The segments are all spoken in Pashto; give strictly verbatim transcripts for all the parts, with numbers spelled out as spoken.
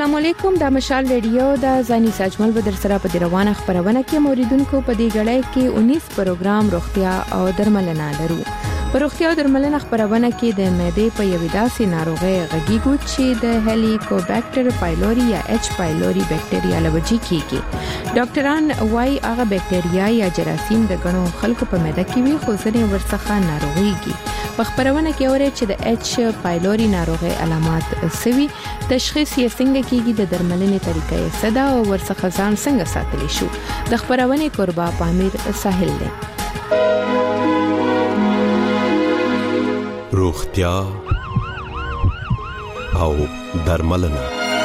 السلام علیکم، د مشال ریډیو د ځاني ساجمل بدر سره په روانه خبرونه کې موریدونکو په دې غړې کې انیس پروګرام روغتیا او درملنه لرو. په روغتیا او درملنه خبرونه کې د معدې په یوې داسې ناروغۍ غږیږو چې د هلیکوبیکټر پایلوري یا اچ پایلوري بکټریا لوجي کیږي. ډاکټران وايي هغه بکټریا یا جراثیم د غنو خلکو په معده کې وي، خو ځینې ورڅخه ناروغيږي. په خبرونه کې اوري چې د اچ پایلوري ناروغي علامات سوي، تشخیص یې څنګه کیږي، د درملنې طریقې څه ده او ورڅخه ځان څنګه ساتلی شو. د خبرونه قربا پامیر ساحل دی. روغتیا او درملنه.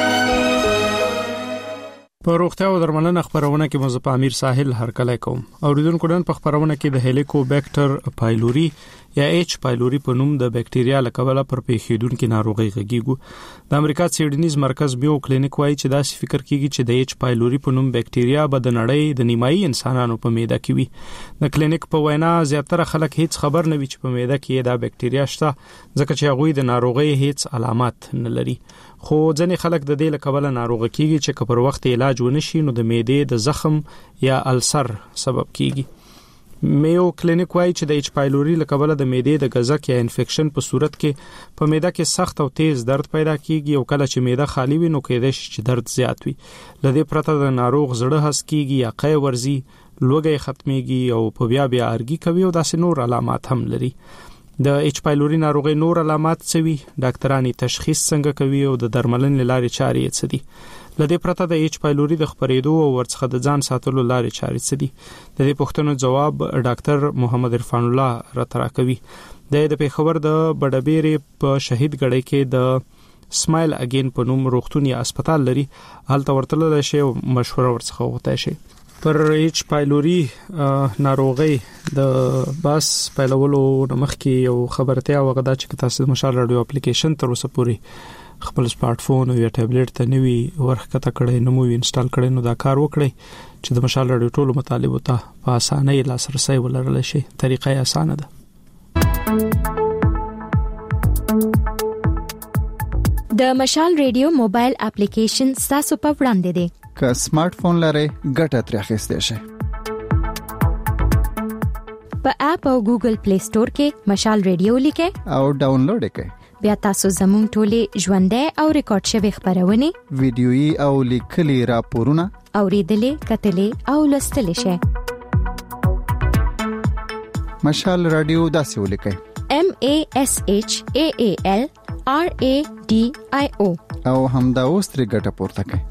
په روغتیا او درملنه خبرونه کې مزه پامیر ساحل هرکلی کوم. اوریدونکو نن په خبرونه کې د هلیکوبیکټر پایلوري یا اچ پایلوري په نوم د بکټریا لکبله پر پیښیدونکو ناروغي غږیږي. د امریکا سیډنیز مرکز بیو کلینیک وايي چې داسې فکر کیږي چې د اچ پایلوري په نوم بکټریا به د نړۍ د نیمایي انسانانو په معده کې وي. د کلینیک په وینا زیاتره خلک هیڅ خبر نه وي چې په معده کې دا بکټریا شته، ځکه چې هغه د ناروغي هیڅ علامات نه لري. خو ځینې خلک د دې لکبله ناروغ کیږي چې که پر وخت علاج ونشي نو د معدې د زخم یا السر سبب کیږي. میو کلینیک وايي چې د اچ پایلوري لکبله د معدې د غزک یا انفیکشن په صورت کې په معده کې سخت او تیز درد پیدا کیږي، او کله چې معده خالی وي نو کېدای شي چې درد زیات وي. لدې پرته د ناروغ زړه هس کیږي یا قی ورزي، لوګي ختميږي او په بیا بیا ارګي کوي او داسې نور علامات هم لري. د اچ پایلوري ناروغي نور علامات څه وي، ډاکټرانی تشخیص څنګه کوي او د درملنې لارې چارې څه دي. لدې پرته د اچ پایلوري د خبرېدو او ورڅخه د ځان ساتلو لارې چارې څه دي. د دې پوښتنو جواب ډاکټر محمد عرفان الله راته راکوي. د د پیښور د بډبېرې په شهید ګړۍ کې د سمایل اگین په نوم روغتون یا هسپتال لري، هلته ورتلل شي او مشوره ورڅخه وغوښتای شي. پر اچ پایلوري ناروغي د باس پیلولو مخکې یو خبرتیا وغدا چې تاسو د مشال رادیو اپلیکیشن تر اوسه پورې خپل سمارټ فون او یا ټابلیټ ته نوی ورخته کړئ، نو مو انسټال کړئ، نو دا کار وکړئ چې د مشال رادیو ټولو مطالبه ته په اسانۍ لاسرسي ولرل شي. طریقه یې اسانه ده. د مشال رادیو موبایل اپلیکیشن تاسو په وړاندې دی. که سمارټ فون لرئ ګټه ترې اخیستئ شئ. په اپ او ګوګل پلی سٹور کې مشال رادیو لیکئ او ډاونلوډ کړئ. بیا تاسو زموږ ټولې ژوندۍ او ریکارډ شوی خبرونه، ویډیويي او لیکلي راپورونه اوریدلې، کتلې او لوستلې شئ. مشال رادیو داسې ولیکئ: M A S H A A L R A D I O او همدا اوس ترې ګټه پورته کړئ.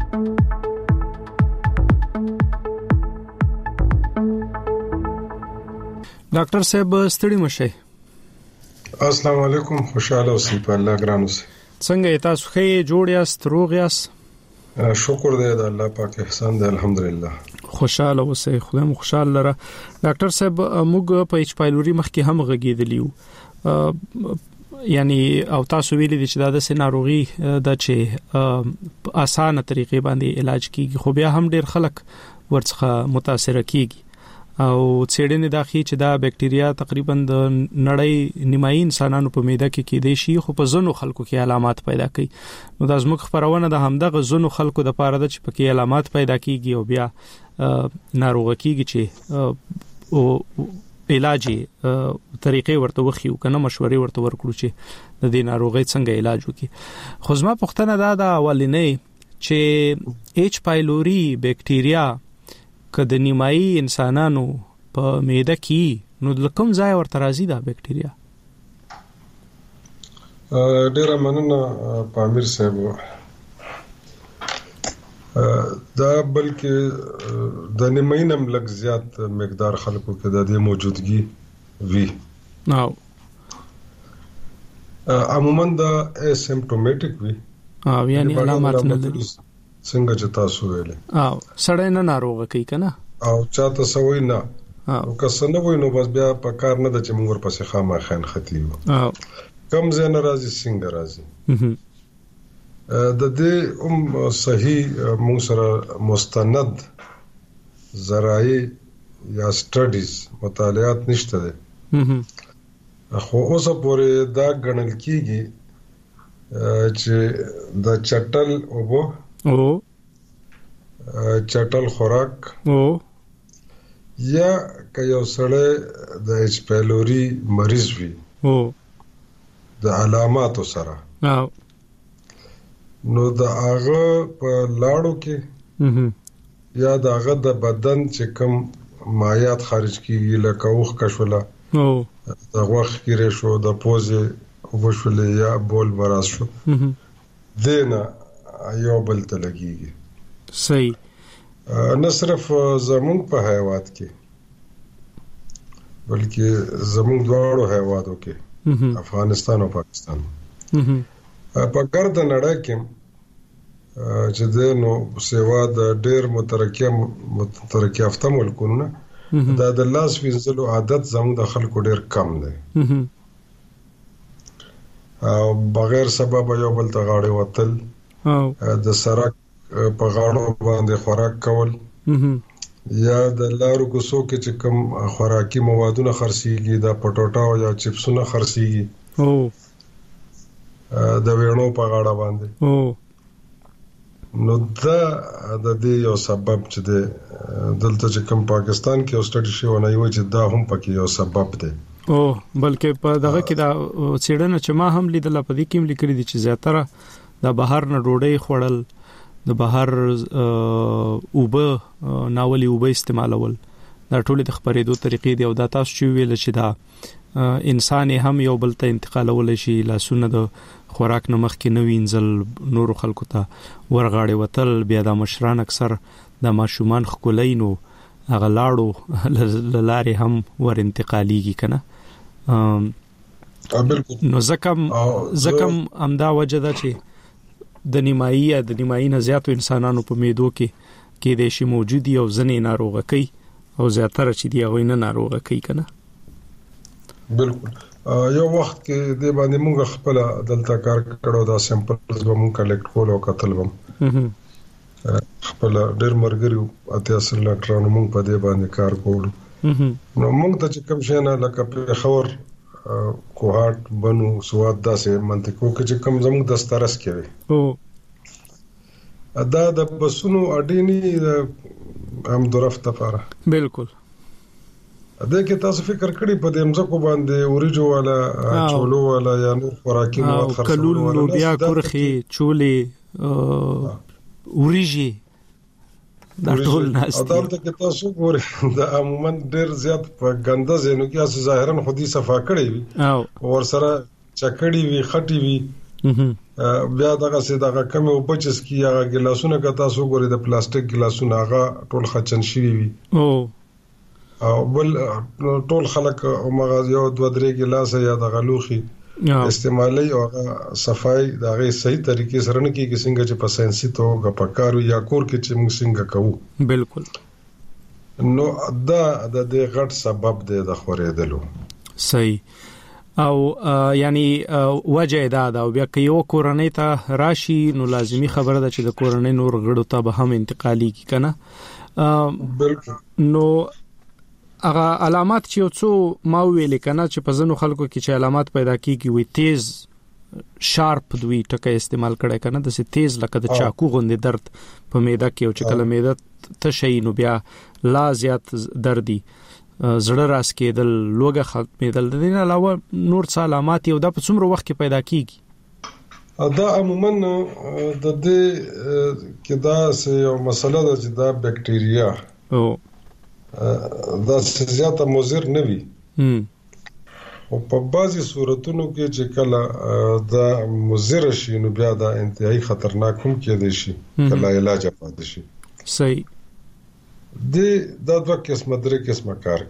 ډاکټر صاحب ستړي مشه. السلام علیکم، خوشاله اوسئ په الله ګران اوسئ. څنګه تاسو ښه جوړ یاست، روغ یاست؟ شکر دی د الله پاک احسان دی، الحمدلله. خوشاله اوسئ، خدای مو خوشاله لره. ډاکټر صاحب موږ په اچ پایلوري مخکې هم غږیدلیو، یعنی او تاسو ویلي چې دا د ناروغي د چې اسانه طریقې باندې علاج کیږي، خو بیا هم ډیر خلک ورڅخه متاثر کیږي او څېړنې دا ښیي چې دا بکټریا تقریبا د نړۍ نیمایي انسانانو په معده کې کېدای شي، خو په ځینو خلکو کې علامات پیدا کوي. نو دا زموږ خبرونه د همدغه ځینو خلکو د پاره ده چې پکې علامات پیدا کیږي او بیا ناروغ کیږي چې او علاج طریقې ورته وخیو کنه مشورې ورته ورکړو چې د دې ناروغۍ څنګه علاج وکړي. خو زما پوښتنه دا ده اولنې چې اچ پایلوري بکټریا که د نیمایي انسانانو په معده کې نو د کوم ځای ورته راځي دا بکټریا؟ ډیره مننه پامیر صاحب. دا بلکې د نیمایي نم لږ زیات مقدار خلکو کې د دې موجودګي وی. نو عموما دا اسیمپټومټیک وی، او یعنی علامات نه لري څنګه چې تاسو ویل. او سړی نه ناروغ کوي کنه، او چاته سوي نه، او که څنګه وای نو بس بیا په کار نه د چې موږ ورپسې خامہ خان ختی وو. او کم زه ناراضي څنګه راځي د دې هم صحیح موږ سره مستند ذرایع یا سټډیز مطالعات نشته ده. خو اوسه پورې دا ګڼل کیږي چې د چټل اوبو او چټل خوراک او یا که یو سړی د ایچ پایلوري مریض وي او د علاماتو سره او نو د هغه په لاړو کې یا د هغه د بدن چې کوم مایعات خارج کیږي لکه اوخ کشوله او د غوښ کیره شو د پوزې وشولې یا بول براز شو دینه یو بل ته لګیږي. صحیح. نه صرف زمونږ په حیوانات کې بلکې زمونږ دواړو حیواناتو کې افغانستان او پاکستان په ګرد نړۍ کې چې د نو سیوا د ډېر مترکه مترکه یافته ملکونه دا د لاس وینځلو عادت زموږ د خلکو ډېر کم دی او بغیر سبب یو بل ته غاړه وتل د سرک په غاړو باندې خوراک کول یا د لارو کوڅو کې چې کوم خوراکي موادونه خرڅيږي د پټوټا او یا چپسونه خرڅيږي او د وینو په غاړه باندې او نو دا د دې یو سبب چې د دلته چې کوم پاکستان کې اوسټډي شو نه یو چې دا هم پکې یو سبب دی او بلکې په دغه کې دا څېړنه چې ما هم لیدل په دې کې هم لیکلي دي چې زیاتره د بهر نه ډوډۍ خوړل د بهر اوبه ناولي اوبه استعمالول دا ټول د خبرېدو طریقې دی او دا تاسو چې ویل چې دا انسان هم یو بل ته انتقالول شي لاسونه د خوراک نمخ کې نو وینځل نور خلکو ته ورغاړي وتل بیا د مشران اکثر د ماشومان خکولینو هغه لاړو لارې هم ور انتقاليږي کنه نو زکم زکم امدا وجه ده چې د نیمایي یا د نیمایي نه زیاتو انسانانو په میدو کې کې د شي موجودي او ځنې ناروغه کوي او زیاتره چې دی هغه نه ناروغه کوي کنه. بالکل یو وخت کې د باندې موږ خپل دلته کار کړو دا سیمپلز به موږ کلیکټ کول او کتل وم خپل ډېر مرګريو اته اصل ډاکټرانو موږ په دې باندې کار کوو نو موږ ته چې کوم شي نه لکه په خبر کوهات بنو سواد داسې منطقو کې چې کم زموږ دسترس کوي او دا د بسونو اډینی هم درفت لپاره بالکل دا کې تاسو فکر کړی په دې مزکو باندې اوریجو والا چولو والا یا نور خوراکي مواد خرڅول ولا کلول بیا کورخي چولې اوریجی دا ټول ناشته عدالت کې تاسو ګورئ دا عموما ډېر زیات په ګنده زینو کې اس ظاهرا خودي صفا کړی وي او ور سره چکړی وي خټی وي بیا دغه سي دغه کم او بچس کی هغه ګلاسونه که تاسو ګورئ د پلاستیک ګلاسونه هغه ټول خچن شي وي او او بل ټول خلک او مغاز یو دوه درې ګلاس یا دغه لوخي استعمالي او صفای دغه صحیح طریقې سره نه کیږي څنګه چې په ساينسي توګه په کارو یا کور کې چې موږ څنګه کوو بالکل نو دا د دې غټ سبب دی د خورېدلو. صحیح او یعنی وجه دا دا بیا که یو کورنۍ ته راشي نو لازمی خبره ده چې د کورنۍ نور غړو ته به هم انتقالي کی کنه بالکل نو هغه علامات چې څو ما ویل کنه چې په ځنو خلکو کې چې علامات پیدا کیږي وي تیز شارپ دوی ټکه استعمال کړي کنه د سي تیز لکه د چاقو غوندې درد په معده کې او چې کله معده ته شي نو بیا لا زیات دردي زړه راس کېدل لوګه ختمېدل د دې علاوه نور څه علامات یو د په څومره وخت کې پیدا کیږي دا عموما د دې کې دا یو مسله ده چې دا بکټیریا او دا زیاته مضر نه وي او په بعضي صورتونو کې چې کله دا مضر شي نو بیا دا انتهایی خطرناک هم کېدای شي کله علاج پاتې شي. صحیح. د دا دوه قسمه درې قسمه کار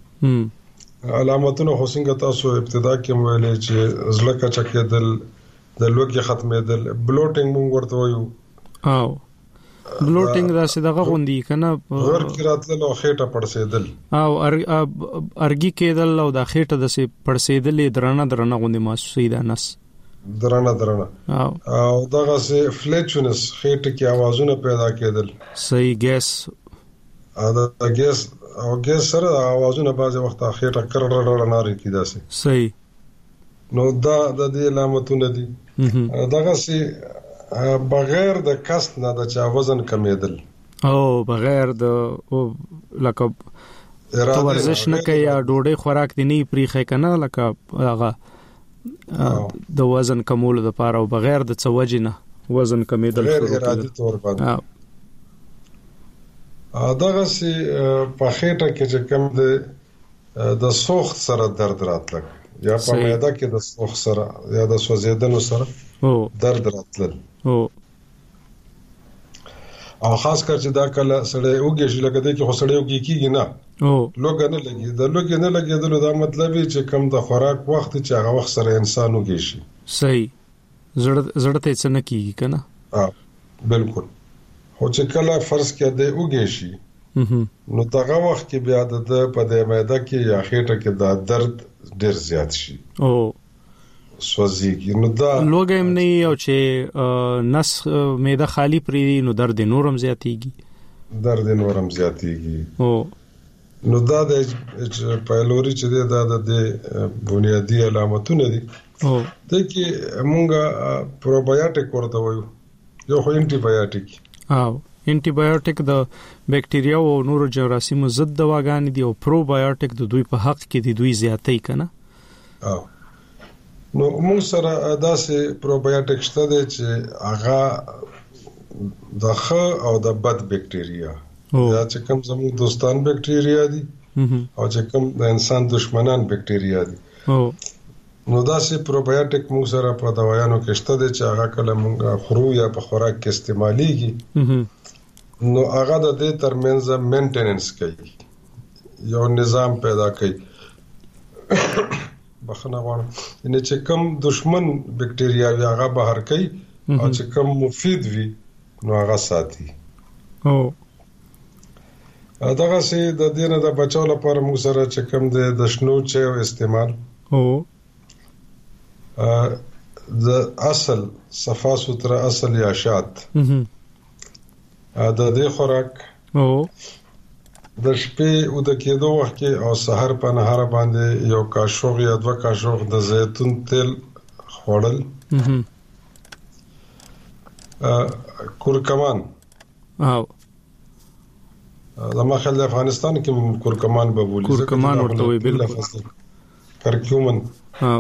کوي علامتونه خو څنګه تاسو ابتدا کې ویلې چې زړه کچا کېدل د لوګي ختمېدل بلوټینګ مونږ ورته وایو او بلوټینګ دا څه دغه غوندي کنه ور کې راتل او خېټه پړسېدل او ارګي کېدل او د خېټه د سي پړسېدل درنه درنه غوندي محسوسي ده نس درنه درنه او او دغه سي فلیچونس خېټه کې आवाजونه پیدا کېدل. صحیح. ګیس ا د ګیس او ګیس سره आवाजونه بعض وخت خېټه کرړړ ناري کیدا سي. صحیح. نو دا د دې علامتونه دي دغه سي بغیر د کسب نه د چا وزن کمیدل او بغیر د لکه تو ورزش نه کوي یا ډوډۍ خوراک دی نه پریخه کنه لکه هغه د وزن کمولو لپاره او بغیر د څوجې نه وزن کمیدل غیر ارادي تور باندې دغه سي په خېټه کې چې کوم د د سوخت سره درد راتلک یا په معده کې د سوخت سره یا د سوځیدنو سره درد راتلل او او خاص کر چې دا کله سړی وګی شي لکه د کې خو سړی وګی کیږي نه او لوګ نه لګي د لوګ نه لګیدل دا مطلب چې کم د خوراک وخت چې هغه وخت سره انسان وګی شي صحیح زړه زړه ته څه نه کیږي کنه ها بالکل خو چې کله فرض کې د وګی شي نو دغه وخت کې بیا د په د معده کې یا خېټه کې دا درد ډیر زیات شي او سوځيږي نو دا لوګم نه او چې نس معده خالی پری نو درد نورم زیاتېږي درد نورم زیاتېږي او نو دا د پایلوري چې دا د بنیادی علامتونه دي او د کې مونږه پروبایوټیک ورته وایو یو خو انټي بایوټیک او انټي بایوټیک د بکټریا او نورو جراثیمو ضد دواګانې دي او پروبایوټیک د دوی په حق کې دي دوی زیاتې کنه او نو موږ سره داسې پروبایوټیک شته دي چې هغه د ښه او د بد بکټریا یا چې کوم زموږ دوستان بکټریا دي او چې کوم د انسان دشمنان بکټریا دي نو داسې پروبایوټیک موږ سره په دوايانو کې شته دي چې هغه کله موږ خورو یا په خوراک کې استعماليږي نو هغه د دې ترمنځ مینټیننس کوي یو نظام پیدا کوي بخنه غواړم ان چې کوم دشمن بکټریا وي هغه بهر کوي او چې کوم مفید وي نو هغه ساتي او دغه سي د دینه د بچو لپاره موږ سره چې کوم د شنو چایو استعمال او د اصل صفا ستره اصل یا شات د دې خوراک او د شپې او د کېدو وخت کې او سحر په نهار باندې یو کاشوغ یا دوه کاشوغ د زیتون تیل خوړل کورکمان او د مخال د افغانستان کې کورکمان به بولی کورکمان ورته وي بالکل کرکیومن او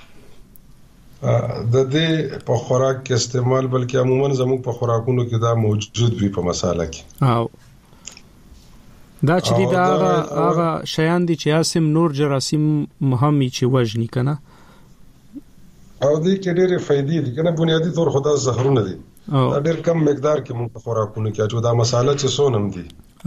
د دې په خوراک کې استعمال بلکې عموما زموږ په خوراکونو کې دا موجود وي په مساله کې او دا چې دا هغه هغه شیان دي چې اسیم نور جراثیم مهمي چې وژني کنه او دې کې ډېرې فائدې دي کنه بنیادی طور خدا زهرونه دي دا ډېر کم مقدار کې موږ په خوراکونو کې چې دا مساله چې سونم دي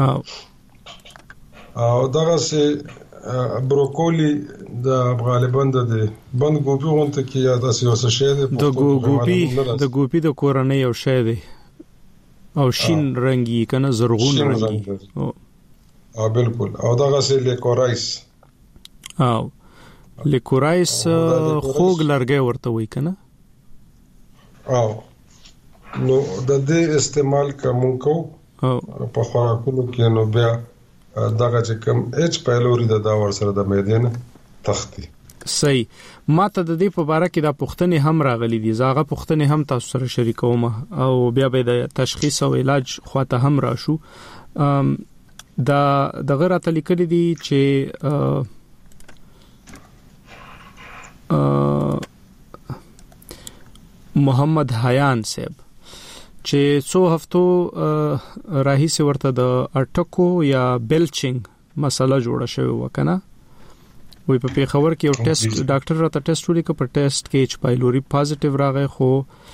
او او دغه سه بروکولی د غالبا د بند ګوبي غونته کې یا داسې وسه شی دي د ګوبي د ګوبي د کورنۍ یو شی دی او شین رنگي کنه زرغون رنگي او او بالکل او دغه سه لیکورایس او لیکورایس خوګ لرګي ورته وای کنه او نو د دې استعمال کوم کو په خوراکونو کې نو بیا دغه چې کوم اچ پایلوري د دا ور سره د معدې نه تختی صحیح ماته د دې په اړه کې دا پوښتنې هم راغلي دي زاغه پوښتنې هم تاسو سره شریکوم او بیا به د تشخیص او علاج خواته هم راشو دا دغه راته لیکلي دي چې محمد حیان صاحب چې څو هفتو راهیسه ورته د اټکو یا بلچینګ مسله جوړه شوی وکنه وی په پیښور کې یو ټیسټ ډاکټر راته ټیسټ ولیکه په ټیسټ کې اچ پایلوري پازیټیو راغی خو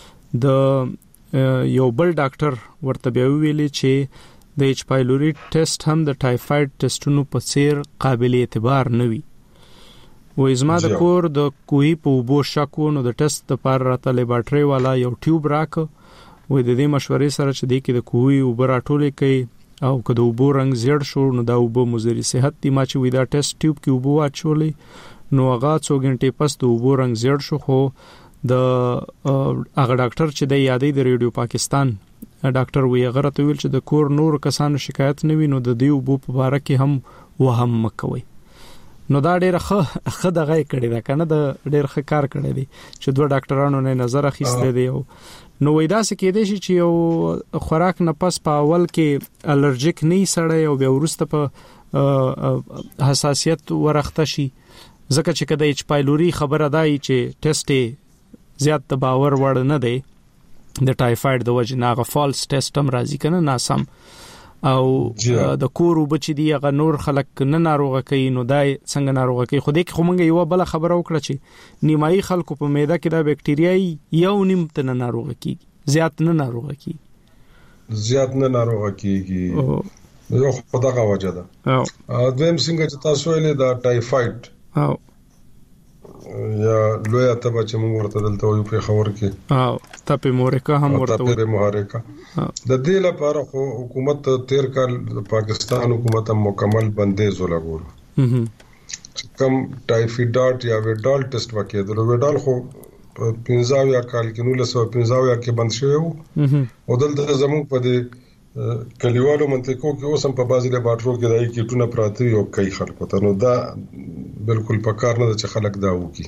د یو بل ډاکټر ورته بیا ویلي چې د اچ پایلوري ټیسټ هم د ټایفاید ټیسټونو په څیر قابل اعتبار نه وي و ازما د کور د کوهي په وبو شکو نو د ټیسټ لپاره راته لیبارټري والا یو ټیوب راک و د دې مشورې سره چې د کې د کوهي وبو راټولې کوي او کله وبو رنگ زیړ شو نو دا وبو مضر صحت دی ما چې وې دا ټیسټ ټیوب کې وبو اچولې نو هغه څو غنټې پس د وبو رنگ زیړ شو خو د هغه ډاکټر چې د یادې د ریډیو پاکستان ډاکټر وی هغه ته ویل چې د کور نور کسانو شکایت نه وي نو د دې وبو په اړه کې هم وهم مکوي نو دا ډېر ښه ښه دغه کړی دا کنه د ډېر ښه کار کړی دی چې دوه ډاکټرانو نه نظر اخیسته دی نو وای دا څه کېدې شي چې یو خوراک نه پس په اول کې الرجیک نه سړی او بیا ورسته په حساسیت ورخته شي ځکه چې کله ایچ پایلوري خبره دای چې ټیسټ زیات د باور وړ نه دی د ټایفاید د وجه نه غ فالس ټیسټ هم راځي کنه ناسم او د کورو بچی دی هغه نور خلک نه ناروغه کوي نو دای څنګه ناروغه کوي خو دې کې خو مونږ یو بل خبره وکړه چې نیمایي خلکو په معده کې دا بکټریاي یو نیم ته ناروغه کیږي زیات نه ناروغه کیږي زیات نه ناروغه کیږي یو خدغه وجه ده او دویم څنګه چې تاسو ویلې دا ټایفاید او یا لوی اتبه چې موږ ورته دلته وایو په خبر کې او تپه مورکا هم ورته تپه مورکا د دې لپاره خو حکومت تیر کال پاکستان حکومت مکمل بندیز ولګول کم ټایفایډ یا ویډال ټیسټ وکړل ویډال خو پنځه یا کال کې نو لسو پنځه یا کې بند شوی او دلته زموږ په دې کلیوالو منطقو کې اوس هم په بازي لابارټرو کې دای کیټونه پراته یو کوي خلکو ته نو دا بالکل پکار نه چې خلک دا وکي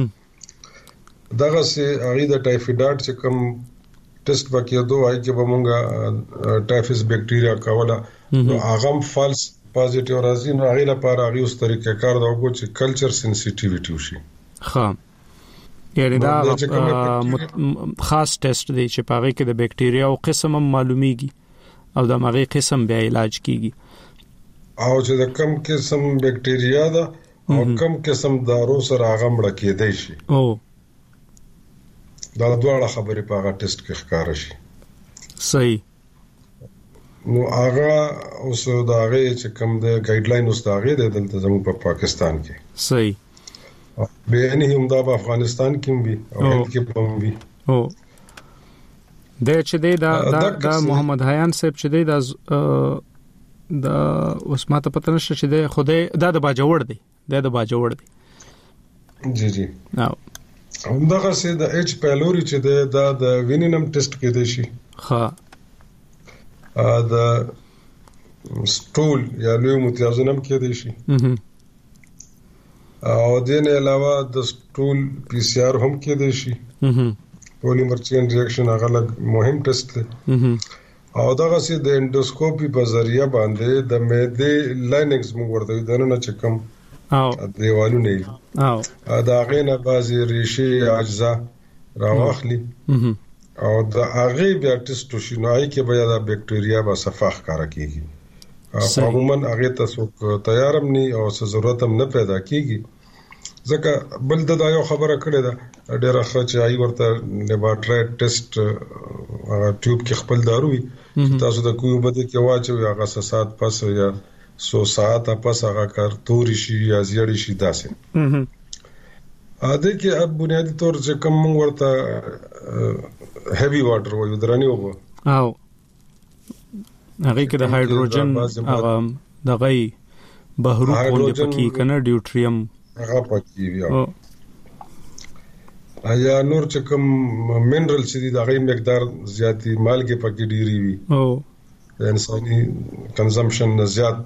دغه سي اغه د ټایفایډ چې کوم ټیسټ وکړو دوهای کې به مونږه ټایفس بکټیریا کوله نو هغه فالس پازیټیو راځي نو هغه لپاره هغه اوس طریقې کار دا وګورئ چې کلچر سنسټیویټي وشي ها یعنی دا خاص ټیسټ دی چې پاره کې د بکټیریا او قسم معلومیږي او د مغه قسم به علاج کیږي او چې د کم قسم بکټیریا ده او کم قسم دارو سره هغه مړ کېدای شي او دا دواړه خبرې په هغه ټیسټ کې ښکار شي صحیح نو هغه اوس دا هغه چې کم د ګایډلاین اوس دا هغه د دلته زموږ په پاکستان کې صحیح به نه هم دا په افغانستان کې وي او هند کې هم وي او د چې دی دا دا محمد حیان صاحب چې دی دا د اوس ماته پته نشته چې دی خوده دا د باجوړ دی دا د باجوړ دی جی جی او همدغه سي د ایچ پایلوري چې دی دا د وینینم ټیسټ کې دی شي ها ا د سټول یا لوی متیازنم کې دی شي او د نه علاوه د سټول پی سی آر هم کې دی شي پولیمر چین ریاکشن هغه مهم ټیسټ دی او دغه سي د انډوسکوپي په ذریعہ باندې د معدې لاینکس موږ ورته د نه چکم او دیوالو نه او دا غینه بازي ریشي اجزا راوخلي او د هغه بیا ټیسټ شي نو اي کې بیا د بکټیریا به صفاح کار کوي عموما هغه تاسو تیارم نه او ضرورت هم نه پیدا کیږي ځکه بل د یو خبره کړې ده ډېر ښه چې آی ورته لیبارټری ټیسټ هغه ټیوب کې خپل داروي تاسو د کوی بده کې واچو هغه سات پس یا سو ساعت پس هغه کار توري شي یا زیړی شي داسې ا دې کې اب بنیادی طور چې کوم ورته هیوی واټر وایو درانی وو او هغه کې د هایدروجن هغه د غي بهرو کول پکې کنه ډیوټریم هغه پکې وي ایا نور چې کوم منرال چې د هغه مقدار زیاتی مالګه پکې ډیری وي او انساني کنزمپشن زیات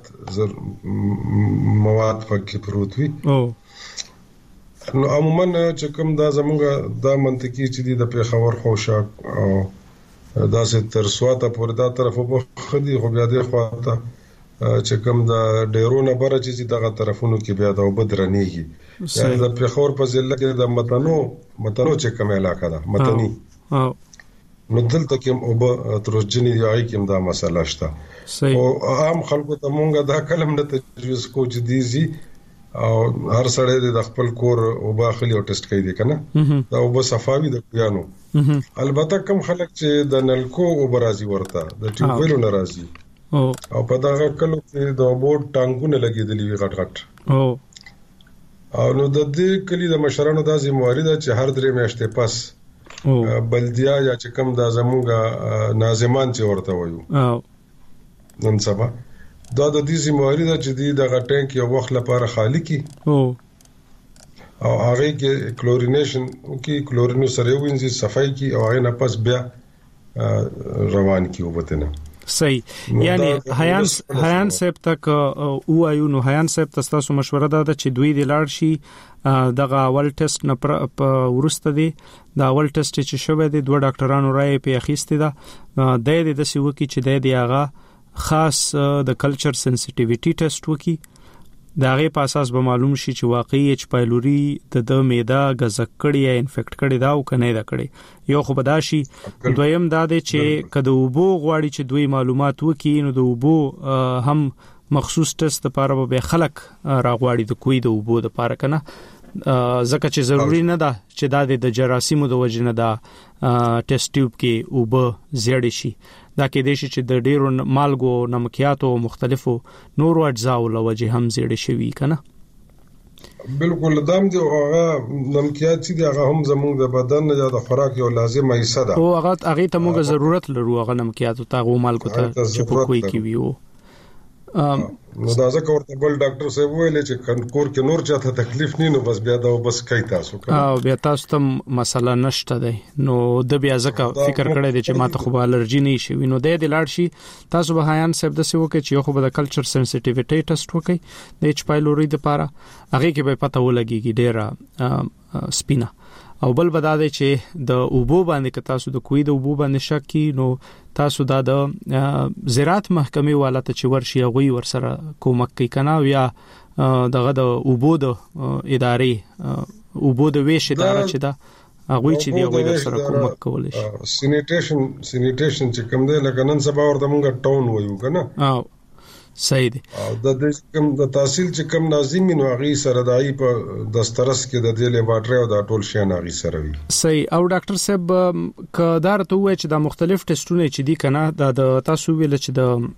مواد پکې پروت وي او نو عموما چې کوم دا زموږ دا منطقي چې د پیښور خوشاک او دا سه تر سواته پورې دا طرف په خدي خو بیا د خواته چې کوم دا ډیرونه بره چې دغه طرفونو کې بیا دا وبدرنيږي یا د پیښور په ځل کې د متنو متنو چې کوم علاقه ده متني او نو دلته کې او ترجنی یای کې دا مسله شته او عام خلکو ته مونږه دا کلم نه تجویز کو جديزي او هر سړی د خپل کور او باخلي او ټیسټ کوي کنه دا او صفاوي د پیانو البته کم خلک چې د نلکو او برازي ورته د ټیوبلو ناراضي او په دا کلو کې د بورډ ټانګونه لګیدلې وي غټ غټ او او نو د دې کلی د مشرانو د ذمہواری ده چې هر درې میاشتې پس بلدیا یا چې کوم د زمونږه ناظمان چې ورته وایو او نن سبا دا د دې ذمہواری ده چې د غټنګ یو وخت لپاره خالی کی او او هغه کې کلورینیشن کې کلورینو سره وینځي صفای کی او هغه نه پس بیا روان کی وبته نه صحیح یعنی حیان حیان صاحب تک او ایو نو حیان صاحب تاسو مشوره ده چې دوی د لاړ شي دغه اول ټیسټ نه پر ورسته دي دا اول ټیسټ چې شوه دي دوه ډاکټرانو رائے په اخیسته ده د دې د سیو کې چې د دې هغه خاص د کلچر سنسټیویټي ټیسټ وکي دا غي په اساس به معلوم شي چې واقعي اچ پایلوري د د معده غزک کړي یا انفیکټ کړي دا او کنه دا کړي یو خو بداشي دویم دا دی چې کله وبو غواړي چې دوی معلومات وکي نو د وبو هم مخصوص ټیسټ لپاره به خلک راغواړي د کوی د وبو د لپاره کنه ځکه چې ضروری نه ده چې دا د جراثیمو د وجې نه دا ټیسټ ټیوب کې وبو زیړ شي دا کې د شي چې د ډیرو مالګو نمکیاتو مختلفو نورو اجزاو لوجه هم زیړ شوی کنه بالکل دام دی هغه نمکیات چې هغه هم زموږ د بدن یا د خوراک یو لازمه حصہ ده او هغه هغه ته موږ ضرورت لرو هغه نمکیاتو ته غو مالګو ته چې په کوی کې ویو نو دا ځکه ورته بل ډاکټر صاحب ویل چې کور کې نور چاته تکلیف نه نو بس بیا دا بس کوي تاسو کنه او بیا تاسو ته مسله نشته دی نو د بیا ځکه فکر کړی دی چې ماته خو الرجی نه شي نو د دې لاړ شي تاسو به حیان صاحب د سیو کې چې خو به د کلچر سنسټیویټي ټیسټ وکړي د اچ پایلوري لپاره هغه کې به پته ولګيږي ډیره سپینا او بل بداده چې د اوبو باندې ک تاسو د کوی د اوبو باندې شک کی نو تاسو دا د زراعت محکمې والا ته چې ورشي غوي ورسره کومک کوي کنه یا دغه د اوبو د ادارې اوبو د ویش اداره چې دا هغه چې دی غوي ورسره کومک کول شي سینیټیشن سینیټیشن چې کوم دی لکه نن سبا ورته مونږ ټاون وایو کنه او صحیح دی او د دې کوم د تحصیل چې کوم ناظمین او غي سره دای په دسترس کې د دې لیبارټري او د ټول شی ناغي سره وي صحیح او ډاکټر صاحب کدار ته وای چې د مختلف ټیسټونه چې دي کنه د تاسو ویل چې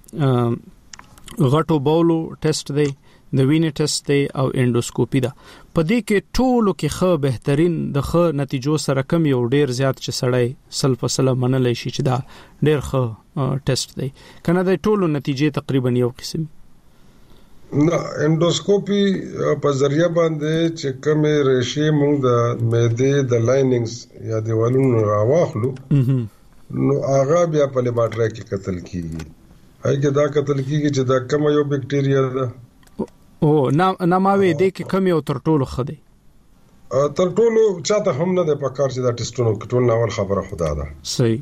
د غټو بولو ټیسټ دی د وینې ټیسټ دی او انډوسکوپي ده په دې کې ټولو کې خو بهترین د خو نتیجو سره کم یو ډیر زیات چې سړی سل فصله منلای شي چې دا ډیر خو ټیسټ دی کنه د ټولو نتیجې تقریبا یو قسم نه انډوسکوپي په ذریعہ باندې چې کوم ریشي موږ د معدې د لاینینګز یا دیوالونو راواخلو نو هغه بیا په لیبارټري کې قتل کیږي هغه دا قتل کیږي چې دا کوم یو بکټیریا ده او نا ناماوي دې کې کم یو تر ټولو خدي تر ټولو چاته هم نه د پکار چې دا ټیسټونو ټول ناول خبره خدا ده صحیح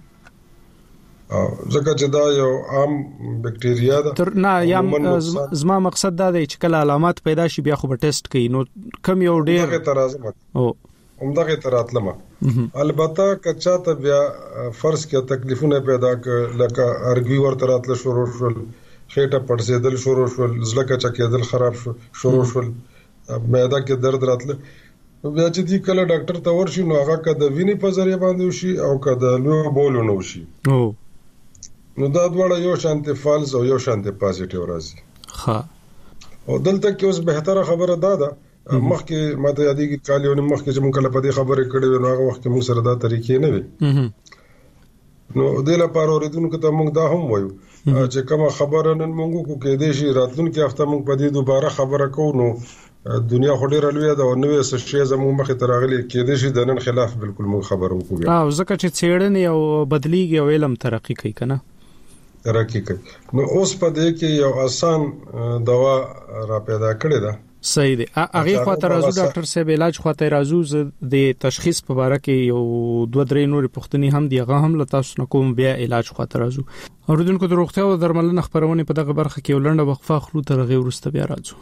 او ځکه چې دا یو عام بکټیریا ده تر نه یا زما مقصد دا دی چې کله علامات پیدا شي بیا خو به ټیسټ کوي نو کم یو ډیر دغه ترازمه او همدغه تراتلمه البته کچا ته بیا فرض کې تکلیفونه پیدا ک لکه ارګي ورته راتل شروع شول خېټه پړسېدل شروع شول زلکه چکېدل خراب شو شروع شول معده کې درد راتل بیا چې دی کله ډاکټر ته ورشي نو هغه کده ویني په ذریعہ باندې شي او کده لو بولو نو شي او نو دا ډول یو شانتي فالز او یو شانتي پازیټیو راځي ها او دلته کې اوس بهتره خبره ده ده مخکې ماته یادېږي کالیونه مخکې چې موږ کله په دې خبرې کړې نو هغه وخت موږ سره دا طریقې نه وي نو د لپاره اوریدونکو ته موږ دا هم وایو چې کومه خبره نن موږ کو کې دې شي راتلونکي هفته موږ په دې دوباره خبره کوو نو دنیا خو ډیره لوی ده او نوې څه شی زموږ مخې ته راغلي کې دې شي د نن خلاف بالکل موږ خبرو کوو او ځکه چې څېړنې او بدلیږي او علم ترقی کوي کنه ترقی کوي نو اوس په دې کې یو آسان دوا را پیدا کړی ده صحیح دی هغه خاطر راځو ډاکټر صاحب علاج خاطر راځو د تشخیص په اړه کې یو دوه درې نور پوښتنې هم دی هغه هم له تاسو نه کوم بیا علاج خاطر راځو اوریدونکو د روغتیا او درملنې خبرونه په دغه برخه کې ولنډه وقفه خلو تر غي ورسته بیا راځو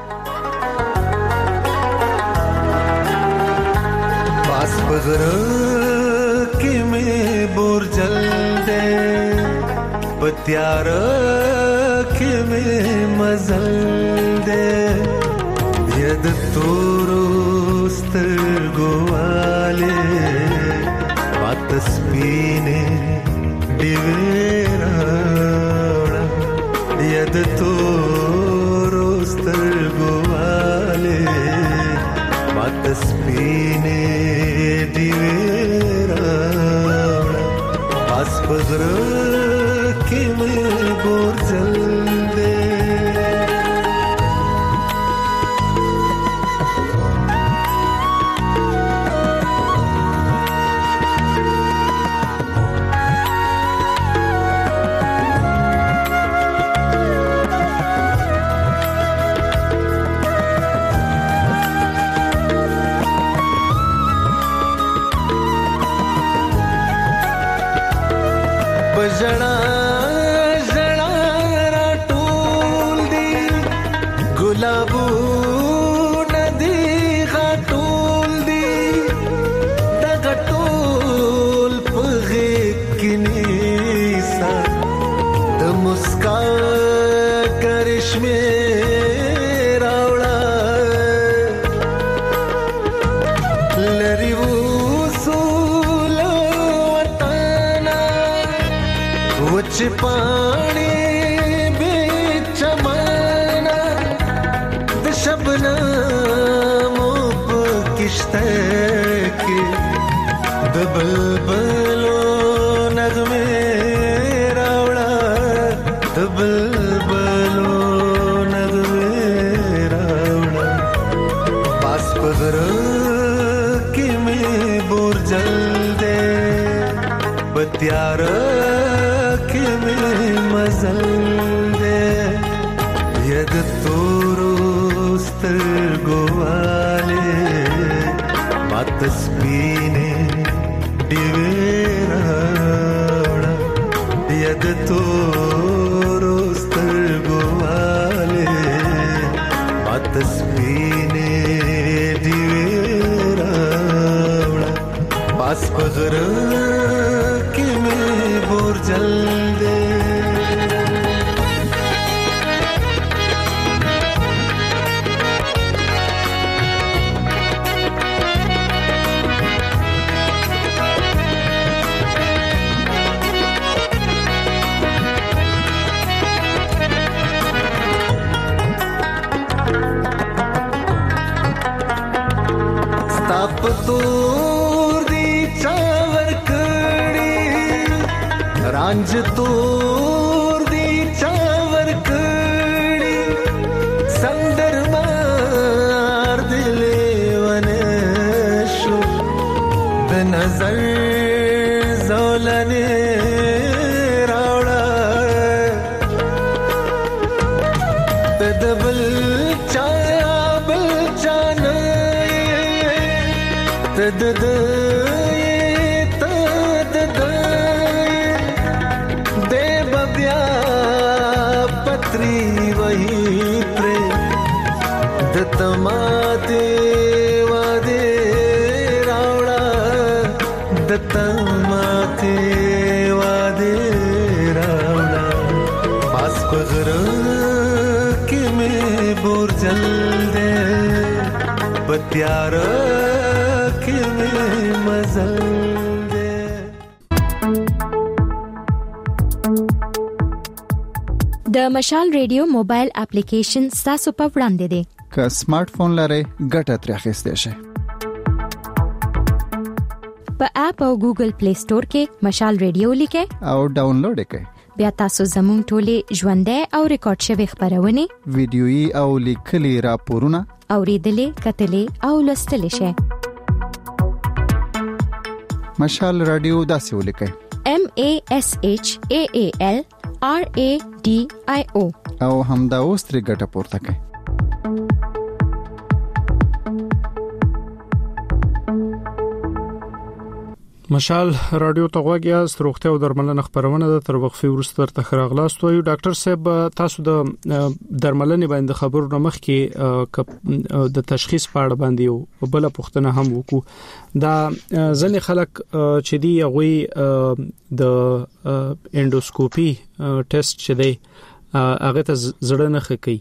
पास बगर के में बोरजल दे पत्यार के में मजल दे यद तोरोस्तर गोवाले वातस्पीने दिवेरा यद तोरोस्तर गोवाले वातस्पीने दिवेरा पास बगर के में बोरजल दे سیلابو ندی غټول دی د غټول پغه کنيسا د مسکا کرشمه راوړه لری وصول وطن وچ پانی د بلبلو نغمه راوړه د بلبلو نغمه راوړه پاس پغر کې مې بور جل دې بتیار کې مې مزل دې ید تورو سترګواله تسبینه دیوراړه ید تورو سترګواله تسبینه دیوراړه پاس پغر کې مې بور جل دې तोर दी चावर कड़ी रांझ तोर दी चावर कड़ी संदर मार दिले वनशो द नजर ज़ौलने रावड़ा तदबल चाया बल चाना तद तद दे बब्या पत्री वही प्रे दत्तमाते वादे रावड़ा दत्तमाते वादे रावड़ा पास पगर के में बोर जल दे बत्यार د مشال ریډیو موبایل اپلیکیشن تاسو په وړاندې دی که سمارټ فون لرئ ګټه ترې اخیستئ شئ په اپ او ګوګل پلی سٹور کې مشال ریډیو لیکئ او ډاونلوډ کړئ بیا تاسو زموږ ټولې ژوندۍ او ریکارډ شوی خبرونه ویډیويي او لیکلي راپورونه اوریدلې کتلې او لوستلې شئ مشال رادیو داسې ولیکئ M A S H A A L R A D I O او همدا اوس ترې ګټه پورته کړئ مشال رادیو ته غوږی است روغتیا او درملنه خبرونه ده تر وقفه وروسته تر خراغلاست وي ډاکټر صاحب تاسو د درملنې باندې خبرو نمخ کې د تشخیص په اړه باندې یو بل پوښتنه هم وکړو دا ځنې خلک چې دی غوي د انډوسکوپي ټیسټ چې دی هغه ته زړه نه خکې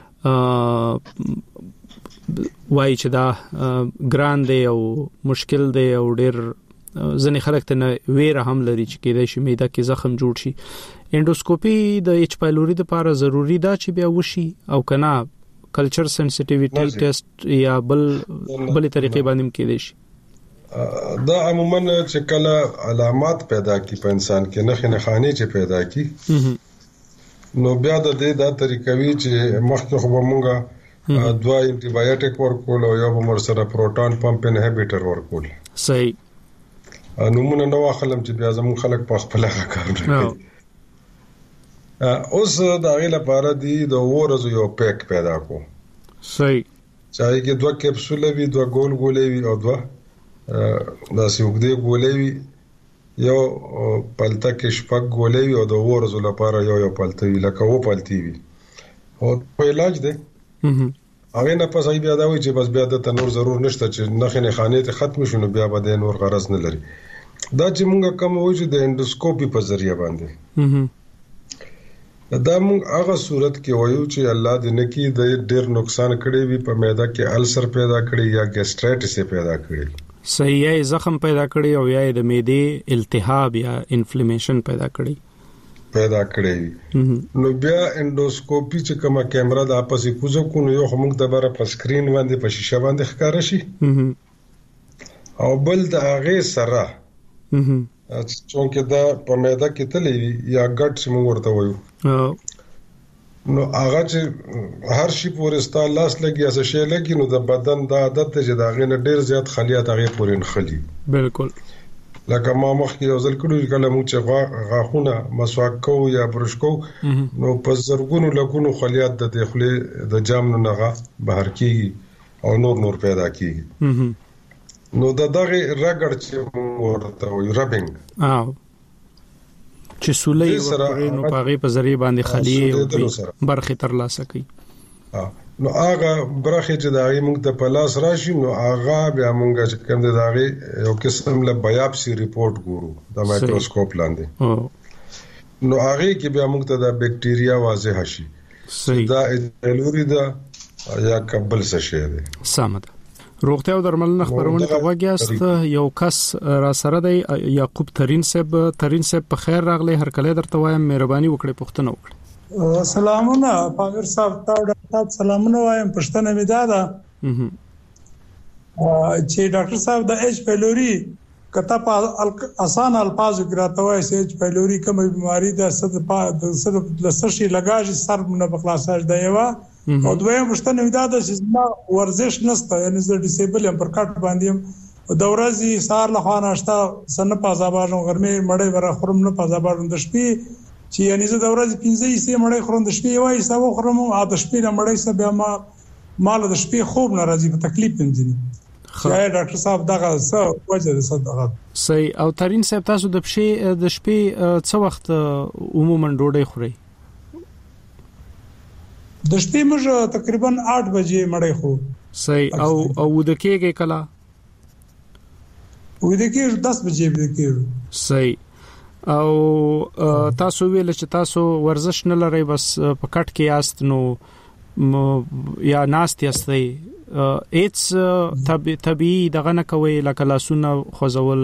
وای چې دا ګران دی او مشکل دی او ډېر ځنې خلک ته ویره هم لري چې کېدای شي معده کې زخم جوړ شي انډوسکوپي د ایچ پایلوري لپاره ضروری ده چې بیا وشي او کنه کلچر سنسټیویټي ټیسټ یا بل بل طریقې باندې کېدای شي دا عموما چې کله علامات پیدا کی په انسان کې نخې نخانی چې پیدا کی نو بیا د دې دا طریقوي چې مخکې خو مونږه دوا انټي بایوټیک ورکول او یو بمر سره پروټون پمپ انهبیټر ورکول صحیح نمونه نو خلم چې بیا زمون خلک په خپل کار کوي اوس دا غي لپاره دی د ورځو یو پیک پیدا کو صحیح چاہے کې دوه کپسول وي دوه ګول ګولې وي او دوه دا سیوګدې ګولې وي یو پلته کې شپږ ګولې وي او د ورځو لپاره یو یو پلته وي لکه و پلتی وي او په علاج دی هغه نه پس ای بیا دا وی چې بس بیا د تنور ضرور نشته چې نخنه خانه ته ختم شونه بیا به نور غرض نه لري. دا چې مونږه کوم وایو چې د اندوسکوپي په ذریعہ باندې دا مونږ هغه صورت کې وایو چې الله دې نه کې د ډېر نقصان کړي وي په معده کې السر پیدا کړي یا ګیسټرایټس پیدا کړي صحیح یا زخم پیدا کړي او یا د معدې التهاب یا انفلیمیشن پیدا کړي پیدا کړي نو بیا اندوسکوپي چې کومه کیمرا د اپسې کوزو کو نو یو موږ د بره په سکرین باندې په شیشه باندې ښکار شي او بل د هغه سره څنګه دا په معده کې تلې یا ګټ چې موږ ورته وایو نو هغه چې هر شي پورستا لاس لګي اسه شی لګي نو د بدن دا عادت چې دا غنه ډیر زیات خلیات هغه پورې نخلي بالکل لکه ما مخکې یو ځل کړو کله موږ چې غاښونه مسواک کوو یا برش کوو نو په زرګونو لکونو خلیات د داخله د جام نه نغه بهر کیږي او نور نور پیدا کیږي نو دا دغه رګړ چې ورته وي ربینګ او چې سولې ورته نو پاغي په ذریعہ باندې خلیه برخه تر لاسه کوي نو هغه برخه چې دا موږ د پلاس راشي نو هغه بیا موږ چې کوم د دغه یو قسم له بایوپسي ریپورت ګورو د مایکروسکوپ لاندې نو هغه کې بیا موږ ته د بکټیریا واضح شي دا ایلوري دا یا قبل څه شي دی سمه روغتیا او درملنه خبرونه ته وګیاست یو کس را سره دی یعقوب ترین صاحب ترین صاحب په خیر راغلی هر کله درته وایم مهرباني وکړئ پوښتنه وکړئ. سلامونه پامیر صاحب تاسو سلامونه وایم پښتنه مې دادا چې ډاکټر صاحب د ایچ پیلوري کته په آسان الفاظو کې راته وایي چې ایچ پیلوري کومه بیماری ده صد په صد لسشي لګاج سر نه بخلاصاج دی وا او دوی مشتنه ودا د چې ورزش نسته یعنی زه ډیسیبل ام پر کټ باندې د ورځې سار له خوا ناشتا سن په زابارو غرمه مړې ور خرم نه په زابارو د شپې چې یعنی زه د ورځې پنځه یې مړې خرم د شپې وای سو خرم او د شپې نه مړې سه بیا ما مال د شپې خوب ناراضي په تکلیف پنځني خای ډاکټر صاحب دغه څه وجه ده صدقه صحیح او ترین صاحب تاسو د شپې د شپې څه وخت عموما ډوډۍ خورئ د شپې موږ تقریبا आठ بجې مړې خو صحیح او او د کېږي کلا و د کې دس بجې د کې صحیح او تاسو ویل چې تاسو ورزش نه لرئ بس په کټ کې یاست نو یا ناست یاستئ اېټس طبيعي دغه نه کوي لکه لاسونه خوځول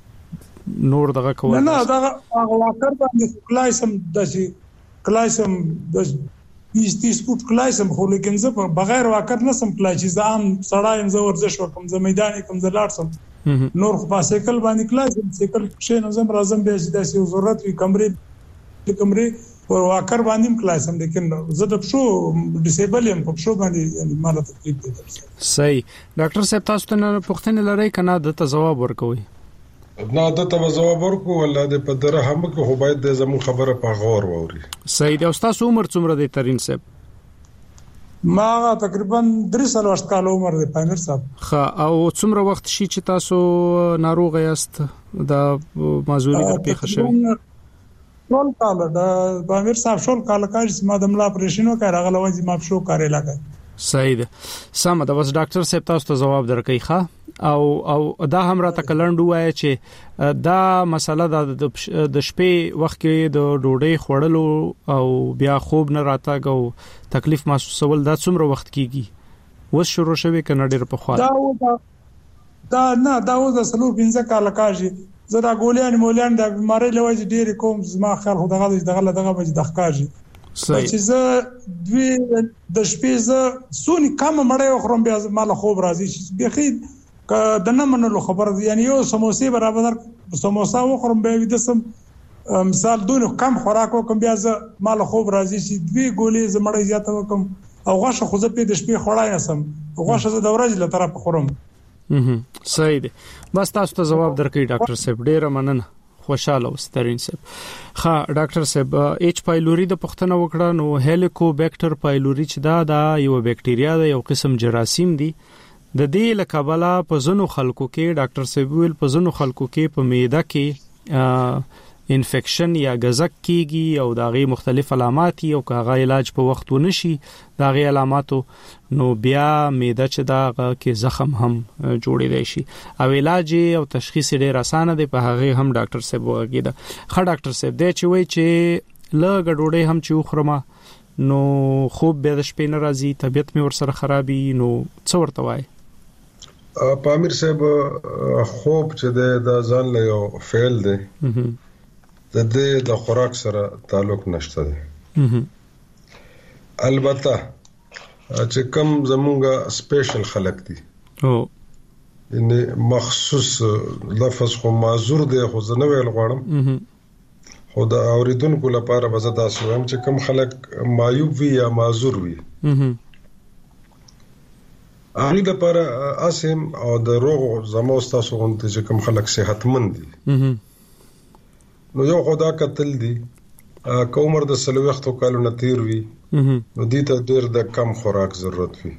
نور دغه کوي نه نه دغه واکر باندې کلایسم داسي کلایسم د بیس تیس فوټ کلایسم خو لیکن زه په بغیر واکر نسم کلای چې ځام سړایم زه ورزش وکم زه میدان کوم زه لاړسم نور خو په سیکل باندې کلایسم سیکل شې نو زم راځم به چې داسې ضرورت وي کمرې کمرې او واکر باندې کلایسم لیکن زه د شو ډیسیبل یم په شو باندې یعنی مالا تکلیف دي. صحیح ډاکټر صاحب تاسو ته پوښتنه لرئ کنه د جواب ورکوي نه د ته جواب ورکو ولله د په دره هم کې خو باید د زمون خبره په غور ووري. صحیح دی. استاد عمر څومره دی ترین صاحب؟ ما تقریبا درې سال کال عمر دی پاینر صاحب. خا او څومره وخت شي چې تاسو ناروغ یاست د مازوري د پیښه شوی؟ ټول کال د پاینر صاحب ټول کال کار چې ما د ملا اپریشن وکړ هغه لوځي ما شو کارې لاګه. صحیح ده. سم دا بس ډاکټر صاحب تاسو ته جواب درکې ښه او او دا هم را تکلند وای چې دا مسله د د شپې وخت کې د ډوډۍ خوړلو او بیا خوب نه راتګ او تکلیف محسوسول دا څومره وخت کیږي وس شروع شوی کنه ډېر په خوا دا دا نه دا و د سلو پنځه کال کاږي زه دا ګولیان مولان د بیماری لوي ډېر کوم زما خیال خو دغه دغه دغه بج د ښکاږي چې زه دوی د شپې زه سونی کم مړې خورم بیا مال خوب راځي چې بخید د نه منلو خبر یعنی یو سموسې برابر سموسا وخورم به ودسم مثال دونه کم خوراک وکم بیا زه مال خوب راځي چې دوی ګولې زمړې زیاته وکم او غوښه خو زه په د شپې خوړای نسم غوښه زه د ورځې له طرف خورم. هم صحیح دی. بس تاسو ته جواب درکې ډاکټر صاحب ډېر مننه خوشاله وسترین صاحب. ها ډاکټر صاحب ایچ پایلوري د پښتنه وکړه نو هلیکوبیکټر پایلوري چې دا د یو بکټیریا د یو قسم جراثیم دی د دې لکبلا په زنو خلکو کې ډاکټر صاحب ویل په زنو خلکو کې په معده کې انفیکشن یا غزک کیږي او داغي مختلف علامات او کاغه علاج په وخت ونشي داغي علاماتو نو بیا معده چې دا کې زخم هم جوړېدای شي او علاج او تشخیص ډېر اسانه دی په هغه هم ډاکټر صاحب وګیدا خا ډاکټر صاحب دی چې وایي چې لږ ډوډۍ هم چې خورما نو خوب به د شپې نه راځي طبيعت مې ورسره خرابي نو څه ورته وایي پامیر صاحب خوب چې د ځان له یو فعل دی د دې د خوراک سره تعلق نشته دی البته چې کوم زمونږه سپیشل خلق دي او ان مخصوص لفظ خو معذور دی خو زه نه ویل غواړم خو د اوریدونکو لپاره به زه داسې وایم چې کوم خلک معیوب وي یا معذور وي هغوی لپاره اسیم او د روغ زما او ستاسو غوندې چې کوم خلک صحتمند دي نو یو خو دا کتل دي که عمر د څلوېښتو کالو نه تېر وي نو دې ته ډېر د کم خوراک ضرورت وي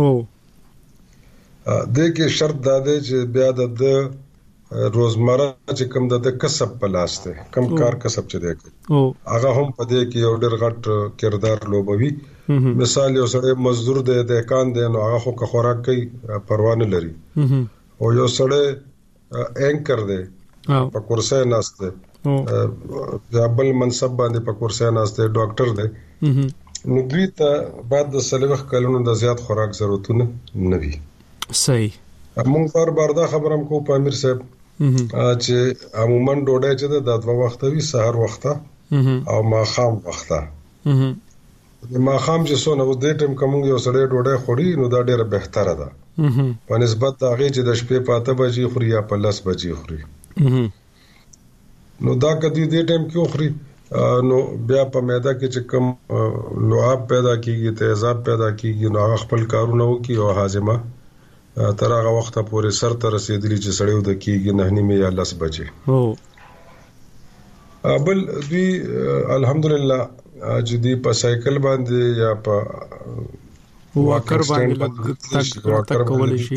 دې کې شرط دا دی چې بیا د روزمره چې کوم د کسب په لاس دی کم کار کسب چې دی هغه هم په دې کې یو ډېر غټ کردار لوبوي مثال یو سړی مزدور دی دهقان دی نو هغه خو که خوراک کوي پروا نه لري او یو سړی اینکر دی په کرسۍ ناست دی یا بل منصب باندې په کرسۍ ناست دی ډاکټر دی نو دوی ته بعد د څلوېښت کلونو د زیات خوراک ضرورتونه نه وي صحیح موږ بار بار دا خبره هم کوو پامیر صاحب چې عموما ډوډۍ چې د دوه وخته وي سحر وخته او ماښام وخته د ماښام چې څونه اوس دې ټایم که موږ یو سړی ډوډۍ خوري نو دا ډېره بهتره ده په نسبت د هغې چې د شپې په اته بجې خوري یا په لس بجې خوري نو دا که دوی دې ټایم کې وخوري نو بیا په معده کې چې کوم لعاب پیدا کېږي تیزاب پیدا کېږي نو هغه خپل کارونه وکړي او هاضمه تر هغه وخته پورې سر ته رسېدلی چې سړی وده کېږي نهه نیمې یا لس بجې بل دوی الحمدلله چې دوی په سایکل باندې یا په واکر باندې تک کولی شي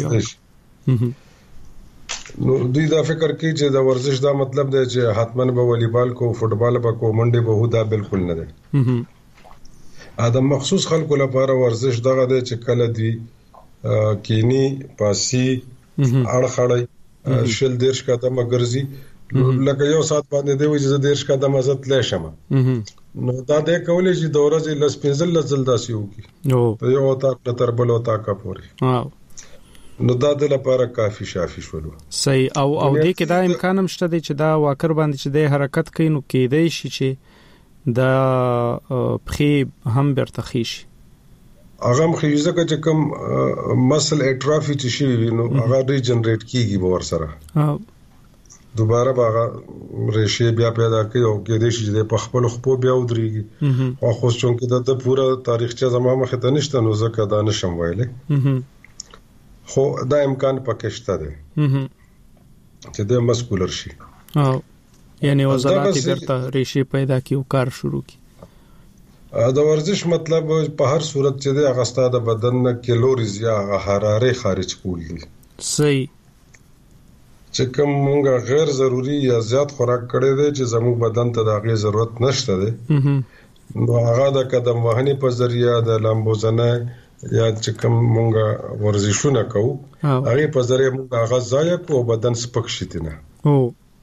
نو دوی دا فکر کوي چې د ورزش دا مطلب دی چې حتماً به والیبال کو فوټبال به کو منډې به هو دا بالکل نه دی دا مخصوص خلکو لپاره ورزش دغه دی چې کله دوی کینی پاسی اړخړی شل دیرش قدمه ګرځي لکه یو ساعت باندې دی چې زه دیرش قدمه زه تلی شم نو دا دی کولی شي د ورځې لس پنځلس ځل داسې وکړي په یو اتاق نه تر بل اتاقه پورې نو دا د لپاره کافي شافي شولو صحیح او او دې کې دا امکان هم شته دی چې دا واکر باندې چې دی حرکت کوي نو کېدای شي چې دا پښې هم برته خي شي هغه هم خو ځکه چې کوم مسل اټرافي چې شي نو هغه ریجنریټ کیږي به ورسره دوباره به هغه ریشې بیا پیدا کوي او کېدای شي چې په خپل خپو بیا ودرېږي او خو چونکې د پوره تاریخچه زما مخې ته نشته نو ځکه دا نشم ویلی خو دا امکان پکې شته دی چې د مسکولر شي یعنی عضلات درته ریشې پیدا کوي او کار شروع کوي د ورزش مطلب په هر صورت چې د هغه ستاسو د بدن نه کیلوریز یا حرارت خارج کول دي صحیح چې کوم مونږه غیر ضروری یا زیات خوراک کړی دی چې زموږ بدن ته د هغې ضرورت نشته دی نو هغه د قدم وهنې په ذریعه د لامبوزنه یا چې کوم مونږه ورزشونه کوو هغې په ذریعه مونږ هغه ضایع کوو او بدن سپک شي ترې نه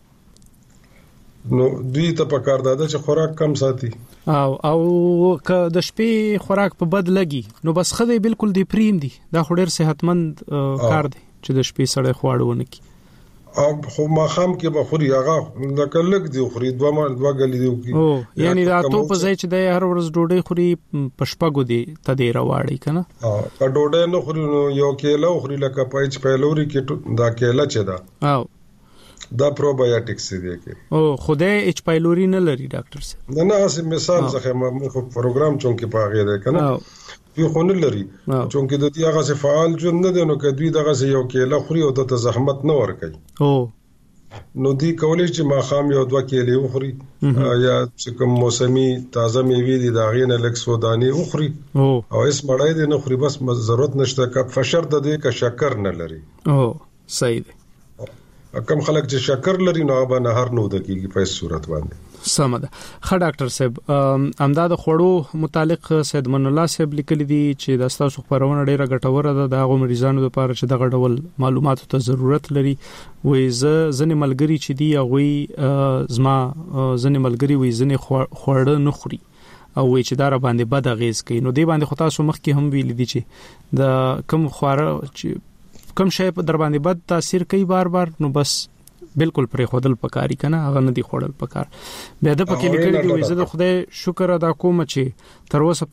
نو دوی ته پکار ده چې خوراک کم ساتي او او که د شپې خوراک په بد لګي نو بس خدای بالکل دی پریم دي دا خو ډېر صحتمند کار دی چې د شپې سړی خواړه ونه کړي او خو ماښام کې به خوري هغه لکه لږ دی خوري دوه دوه ګلې دی وکړي او یعنی دا تو په ځای چې د هر ورځ ډوډۍ خوري په شپږو دی ته دی راواړي که نه که ډوډۍ نه خوري نو یو کیله وخوري لکه په ایچ پیلوري کې دا کیله چې ده او دا پروبایوټکس دی کې او خدای ایچ پایلوري نه لري ډاکټر صاحب نه نه اسی مثال ځکه موږ پروګرام چونکې پاغې ده کنه دوی خو نه لري چونکې د دې هغه څه فعال ژوند نه دی نو که دوی دغه څه یو کیله خوري او ته زحمت نه ورکوي او نو دوی کولی چې ماښام یو دوه کیلې وخوري یا چې کوم موسمي تازه میوې دي د هغې نه لږ سودانې وخوري او هېڅ مړی دی نه خوري بس ضرورت نشته که فشر د دې که شکر نه لري او صحیح دی کم خلک چې شکر لري نو هغه نه هر نو د کیږي په صورت باندې سم ده. ښه ډاکټر صاحب امداد خوړو متعلق سید من الله صاحب لیکلي دي چې د تاسو خبرونه ډیره ګټوره ده د هغه مریضانو لپاره چې دغه ډول معلوماتو ته ضرورت لري. وې ز ځنې ملګری چې دی هغه زما ځنې ملګری وې ځنې خوړه نه خوري او وې چې دا را باندې بد اغیز کوي. نو دی باندې خو تاسو مخکې هم ویل دي چې د کم خواره چې کم شی په در باندې بد تاثیر کوي بار بار نو بس بالکل پرې خودل پکاري کنه هغه نه دی خورل پکار. بیا د پکې لیکل دی وې زه د خدای شکر ادا کوم چې تر اوسه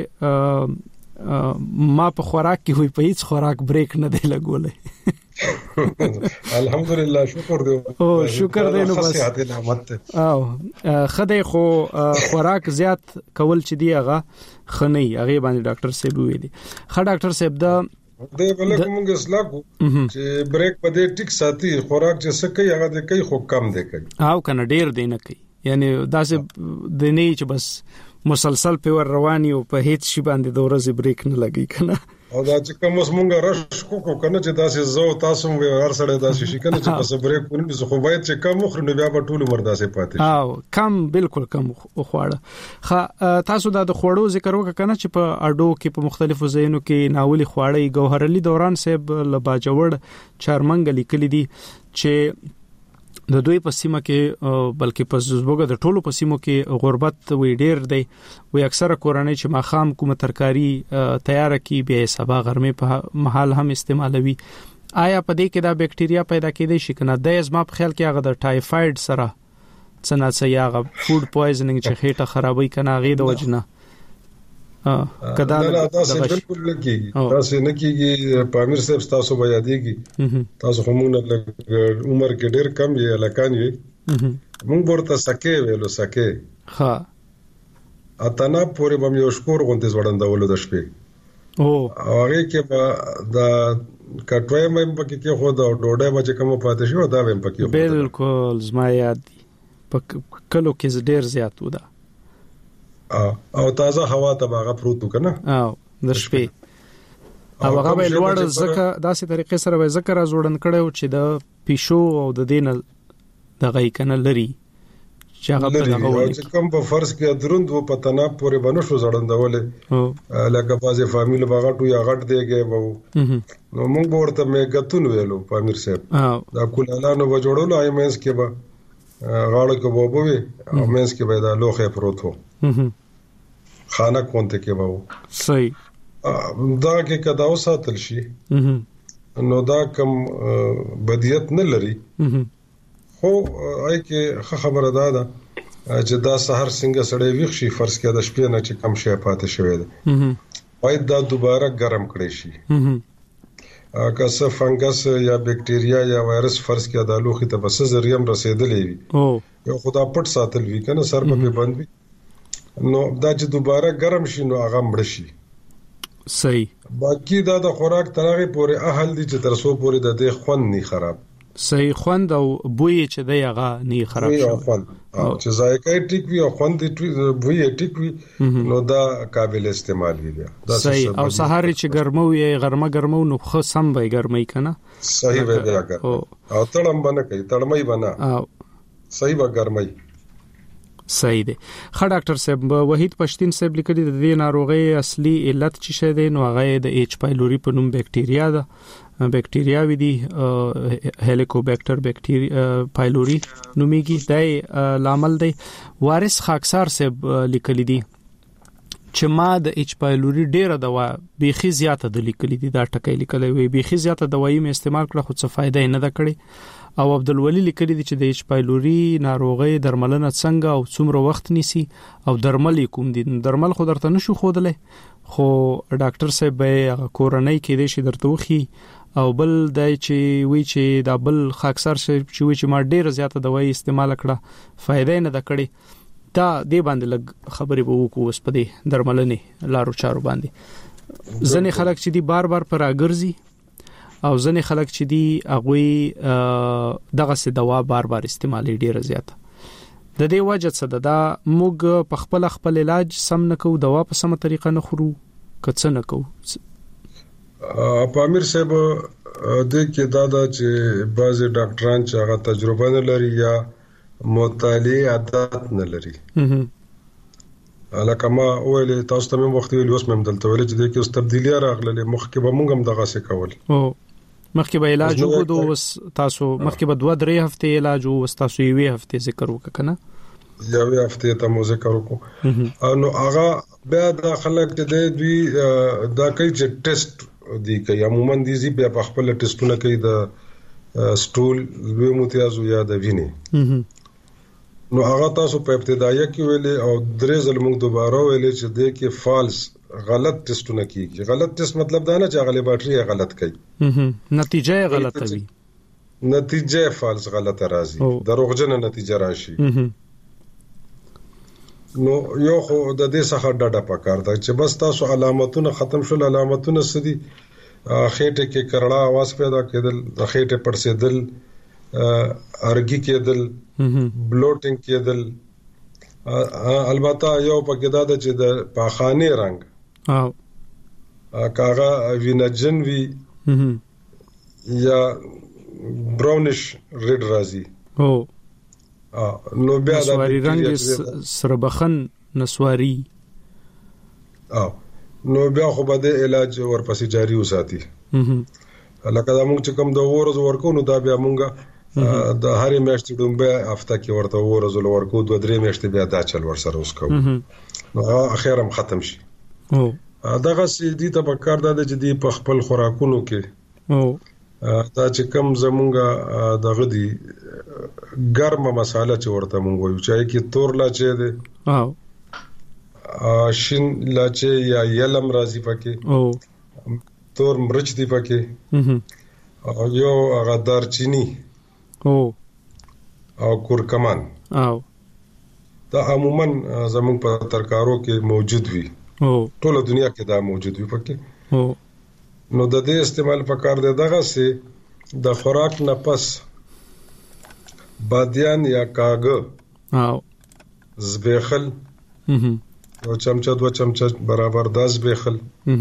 پورې ما په خوراک کې وي په هیڅ خوراک بریک نه دی لګولې. الحمدلله شکر دی. او شکر دی نو بس او خدای خو خوراک زیات کول چې دی هغه خنۍ هغه باندې ډاکټر صاحب ویلي. ښه ډاکټر صاحب دا د بلکې موږ اصلاح کو چې بریک په دې ټیک ساتي خوراک چې څه کوي هغه د کوي خو کم دی کوي او کنه ډیر دی نه کوي یعنی داسې د نه چې بس مسلسل په ور رواني او په هیڅ شی باندې د ورځې بریک نه لګي کنه او دا چې کوم موږ رش کو کو کنه چې داسې زو تاسو وی هر سره داسې شي کنه چې پس بریک ونی زه خو باید چې کم مخ نو بیا په ټول عمر داسې پاتې شي او کم بالکل کم خواړه. خا تاسو دا د خوړو ذکر وکړه کنه چې په اډو کې په مختلفو ځایونو کې ناولي خواړه ګوهر علي دوران صاحب لباجوړ چارمنګ لیکلي دي چې د دوی په سیمه کې بلکې په زوګه د ټولو په سیمو کې غربت وی ډیر دی وی اکثره کورنۍ چې ماخام کوم ترکاری تیار کی به سبا غرمه په محل هم استعمالوي. آیا په دې کې دا بکټریا پیدا کېدای شي کنه د ازما په خیال کې هغه د ټایفاید سره څنګه څه یاغه فود پویزنینګ چې خېټه خرابوي کنه هغه د وجنه ا کدا تاسو بالکل نه کیږي تاسو نه کیږي پامیر صاحب تاسو بیا دیږي تاسو هم نه عمر کې ډېر کم یې لکان یې موږ ورته سکه ویلو سکه ها اتنا پورې بم یو شکور غونډه زوړندولو د شپې او هغه کې با د کټوي مې پکې کې خو دا ډوډۍ ما چې کوم پاتې شو دا مې پکې بالکل زما یاد په کلو کې ډېر زیات و دا او تازه هوا ته باغه پروت کنه او د شپې او هغه به لوړ زکه داسې طریقې سره به ذکر ازوړن کړو چې د پیشو او د دین د غي کنه لري چې هغه په هغه وایي چې کوم په فرض کې دروند و پتنا پورې بنو شو زړندولې لکه بازه فامیل باغه ټو یا غټ دیږي وو نو موږ ورته مې غتون ویلو پامیر صاحب دا کولانو و جوړولو آی مینس کې به غاړه کې وبوي او مینس کې به دا لوخه پروت وو خانه کونته کې وو صحیح دا کې کداو ساتل شي نو دا کم بدیت نه لري خو آی کې خبره ده دا چې دا سحر څنګه سړی ویښ شي فرض کې د شپې نه چې کم شي پاتې شوی دی باید دا دوباره ګرم کړی شي که څه فنګس یا بکټریا یا وایرس فرض کې د لوخي ته بس زریم رسیدلې وي یو خدا پټ ساتل وی کنه سر په بند وي نو دا چې دوباره ګرم شي نو هغه مړ شي. صحیح. باقی دا د خوراک ترغه پورې اهل دي چې ترسو پورې د دې خوند نه خراب. صحیح خوند او بوی چې دی هغه نه خراب شي. او چې ذایقه ټیک وي او خوند بوی ټیک وي نو دا قابل استعمال وي بیا. صحیح او سحر چې ګرمو وي غرمه ګرمو نو خو سم به ګرمي کنه. صحیح به بیا او تړم باندې کوي تړمای بنا. او صحیح به ګرمي. صحیح دی. ښه ډاکټر صاحب وحید پښتين صاحب لیکلي د دې ناروغي اصلي علت چې شه دی نو هغه د ایچ پایلوري په نوم بکټریا ده. بکټریا وی دي هلیکوبیکټر بکټریا پایلوري نوميږي د لامل دی. وارث خاکسار صاحب لیکلي دي چې ما د ایچ پایلوري ډیره دوا بيخي زیاته د لیکلي دي دا ټکي لیکلي وي بيخي زیاته دوايي مې استعمال کړه خو څه فائدہ نه ده کړې. او عبدالولی لیکلی دی چې د ایچ پایلوري ناروغي درملنه څنګه او څومره وخت نیسي او درمل کوم دي درمل خو درته نشو خودلې خو ډاکټر صاحب به کورنۍ کې دې شي درته وخی او بل دای چې وی چې دا بل خاکسر شي چې وی چې ما ډیره زیاته دوايي استعمال کړه فائدې نه ده کړې. دا دې باندې لګ خبرې به وکړو اوس په دې درملنې لارو چارو باندې. ځنې خلک چې دی بار بار پر اګرځي او ځنې خلک چې دی هغه دغه سي دوا بار بار استعمالي ډیره زیاته د دې وجه څه ده دا موږ په خپل خپل علاج سم نه کوو دوا په سمه طریقه نه خورو کڅ نه کوو. پامیر صاحب د کې دا دا چې بعض ډاکټران چې هغه تجربه نه لري یا مطالعه عادت نه لري لکه ما ویل تاسو ته مې وخت ویل اوس مې دلته ویل چې د کې اوس تبدیلی راغله مخکې به مونږ هم دغه څه کول او مخکې به علاج وکړو اوس تاسو مخکې به دوه درې هفته علاج او تاسو یوې هفته ذکر وکړه یوې هفته ته مو ذکر وکړو نو هغه بیا د خلک ته دوی دا کوي چې ټیسټ دی کوي عموما دي زی بیا په خپل ټیسټونه کوي د سټول لوی متیازو یا د وینې نو هغه تاسو په ابتدایي کې ویلې او درې ځل موږ دوباره ویلې چې د کې فالس غلط ټیسټونه کیږي غلط ټیسټ مطلب دا نه چې هغه لیبارټري غلط کوي نتیجه غلطه وي نتیجه فالس غلطه راځي دروغجن نتیجه راشي نو یو خو د دې څخه ډډه پکار ده چې بس تاسو علامتونه ختم شول علامتونه سدي خېټه کې کرړه आवाज پیدا کېدل د خېټه پړسېدل ارګي کېدل بلوټینګ کېدل البته یو پکې دا ده چې د پاخانه رنگ او کاغه وینجن وی یا براونش ریډ راځي او نو بیا د نسواری رنگ سربخن نسواری او نو بیا خو به د علاج ورپسې جاری وساتي لکه دا موږ چې کوم د ورځ ورکو نو دا بیا موږ د هرې میاشتې دومره هفته کې ورته ورځول ورکو دوه درې میاشتې بیا دا چل ورسره اوس کوو نو اخر هم ختم شي او دغه سیدی ته په کار ده چې دی په خپل خوراکونو کې او دا چې کوم زمونږه دغه دی ګرمه مساله چې ورته مونږ وایو چې کې تور لاچې ده او شین لاچې یا یلم راځي پکې او تور مرچ دی پکې او یو هغه دارچینی او او کورکمان او دا عموما زموږ په ترکارو کې موجود وي او ټول دنیا کې دا موجود وي پکې او نو د دې استعمال پکار دی دغه سي د خوراک نه پس بادیان یا کاغه او زبیخل یو چمچه دو چمچه برابر د زبیخل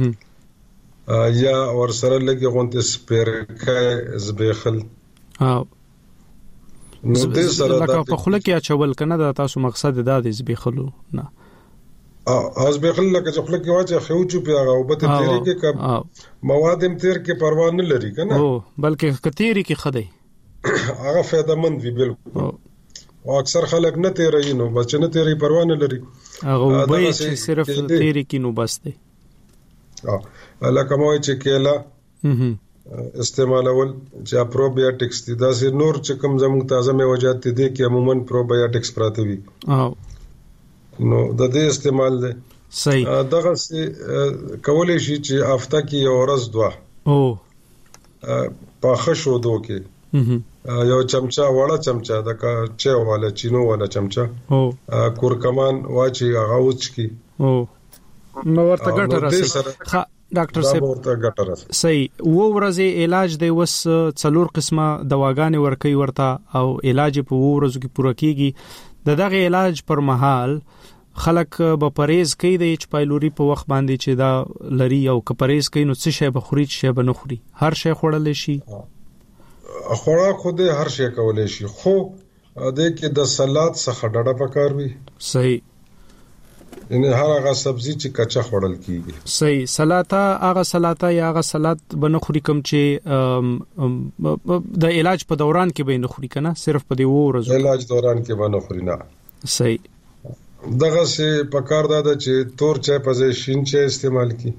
یا ور سره لګي غونته سپیرکای زبیخل او نو دې سره دا په خله کې اچول کنه دا تاسو مقصد دا دی زبیخلو نه ا زبیخل لکه چې خله کې واچي خو چې په او به تیری کې کب مواد هم تیر کې پروا نه لري کنه او بلکې کتیری کې خدای هغه فائدہ مند وی بالکل او اکثر خلک نه تیری نو بچ نه تیری پروا نه لري هغه به چې صرف تیری کې نو بس دی ا لکه مو چې کېلا استعمالول چې پروبیوټکس دي دا سي نور چې کوم زموږ تازه میوجات دي کې عموما پروبیوټکس پراته وي او نو د دې استعمال دی صحیح دغه سي کولای شي چې هفته کې یو ورځ دوا او په خشو دو کې یو چمچا وړه چمچا د کا چه والا چینو والا چمچا او کورکمان واچي هغه وچ کی او نو ورته ګټه راسي ډاکټر صاحب صحیح و ورځې علاج دی وس څلور قسمه دواګانې ورکي ورته او علاج په و ورځو کې پوره کیږي د دغه علاج پر مهال خلک به پرهیز کوي د ایچ پایلوري په وخت باندې چې دا لري او که پرهیز کوي نو څه شی به خوري څه به نه خوري هر شی خوړل شي خوراک خو دې هر شی کولای شي خو د کې د سلاد څخه ډډه پکار وي صحیح ان هر هغه سبزی چې کچا خوړل کیږي صحیح سلاطه هغه سلاطه یا هغه سلاد بنه خوري کوم چې د علاج په دوران کې به نه خوري کنه صرف په دی ورځو علاج دوران کې به نه خوري نه صحیح دغه سه پکار دا چې تور چای په ځای شین چای استعمال کی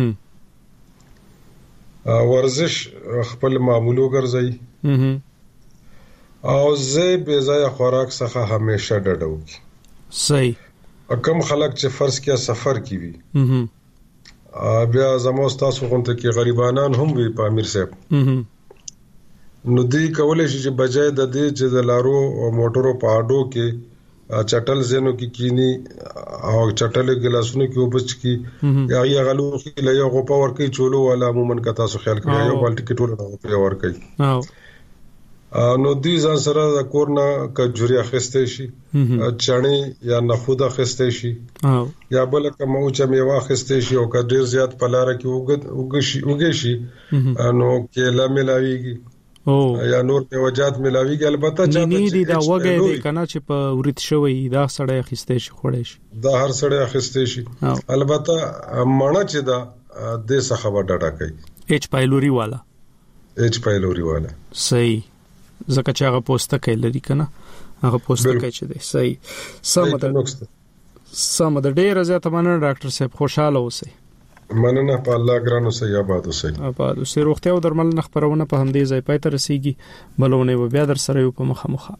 ورزش خپل معمولو ګرځي او زه به ځای خوراک څخه همیشه ډډه وکړم. صحیح. کم خلک چې فرض کیا سفر کی وي بیا زموږ تاسو غونته کې غریبانان هم وي په امیر صاحب نو دی کولای شي چې بجای د دې چې د لارو او موټرو په اډو کې چټل زینو کې کینی او چټل ګلاسونو کې وبچ کی یا یا غلو کې لیا غو پاور کې چولو والا عموما کا تاسو خیال کړئ یو بالټ کې ټول غو پاور کوي نو دې ځان سره د کورنا کجوري اخستې شي چڼي یا نخود اخستې شي یا بل کوم او چې میوه اخستې شي او کډیر زیات پلاره کې وګ وګشي وګشي نو کېلا ملاويږي او یا نور میوجات ملاويږي البته چې نه دي دا وګه دي کنه چې په ورت شوی دا سړی اخستې شي خوړې شي دا هر سړی اخستې شي البته مړه چې دا د څه خبر ډاټا کوي ایچ پایلوري والا ایچ پایلوري والا صحیح زکه چې هغه پوسټه کوي لري کنه هغه پوسټه کوي چې دی صحیح سم ده سم ده ډیر زیاته مننه ډاکټر صاحب خوشاله اوسئ مننه په الله ګرانو سي آباد اوسئ آباد اوسئ روغتیا او درملنه خبرونه په همدې ځای پای ته رسیږي بلونه بیا در سره یو په مخه مخه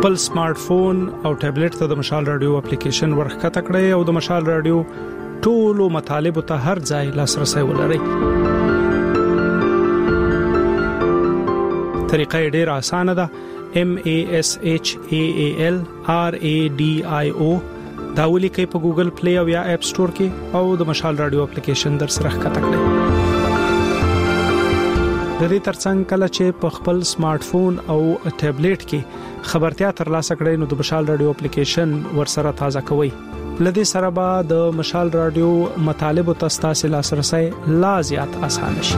خپل سمارټ فون او ټابلیټ ته د مشال رادیو اپلیکیشن ورخکته کړئ او د مشال رادیو ټولو مطالب ته هر ځای لاسرسي ولرئ. طریقه ډېره اسانه ده. M A S H A A L R A D I O دا ولیکئ په ګوګل پلی او یا اپ سٹور کې او د مشال رادیو اپلیکیشن در سره ښکته کړئ. د دې ترڅنګ کله چې په خپل سمارټ فون او ټابلیټ کې خبرتیا ترلاسه کړئ نو د مشال رادیو اپلیکیشن ورسره تازه کوئ. لدې سره به د مشال رادیو مطالب او تاسو لاسرسي لا زیات آسان شي.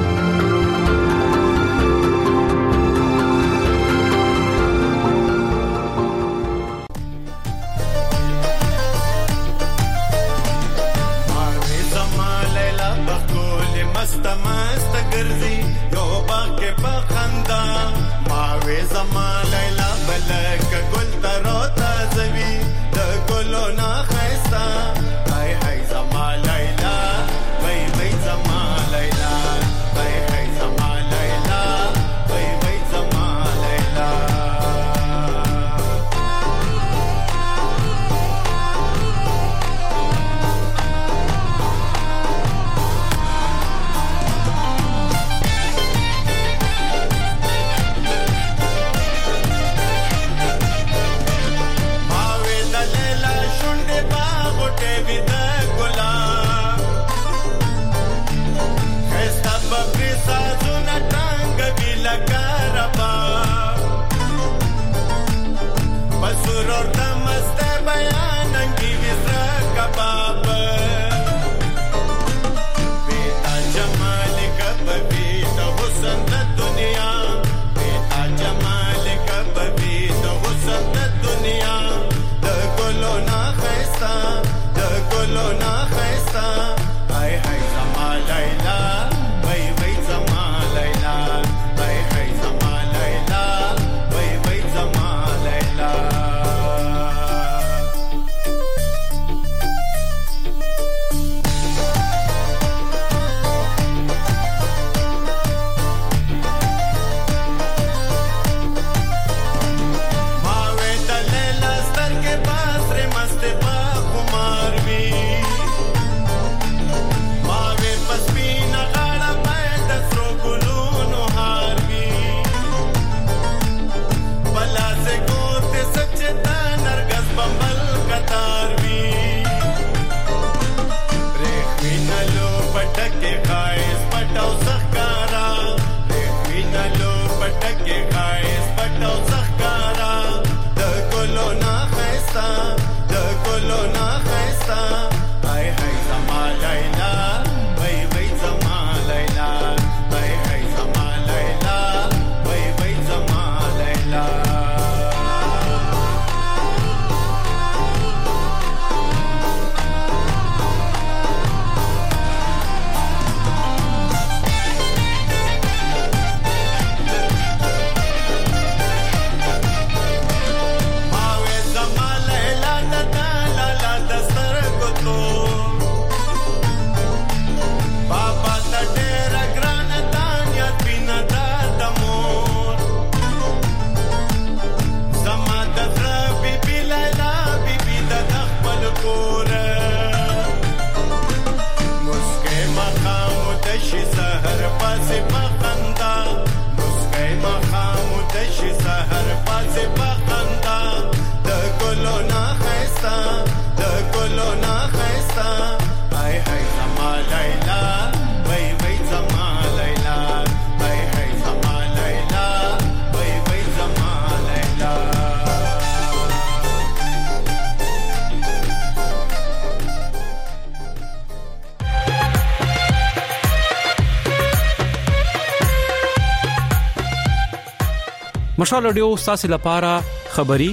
مشال رادیو تاسو لپاره خبري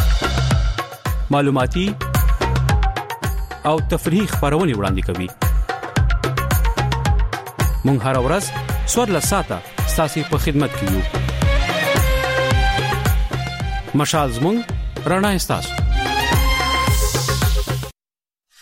معلوماتي او تفریحي خبرونه وړاندې کوي. مونږ هر ورځ څوارلس ساعته تاسو په خدمت کې یو. مشال زموږ رڼا استاسو.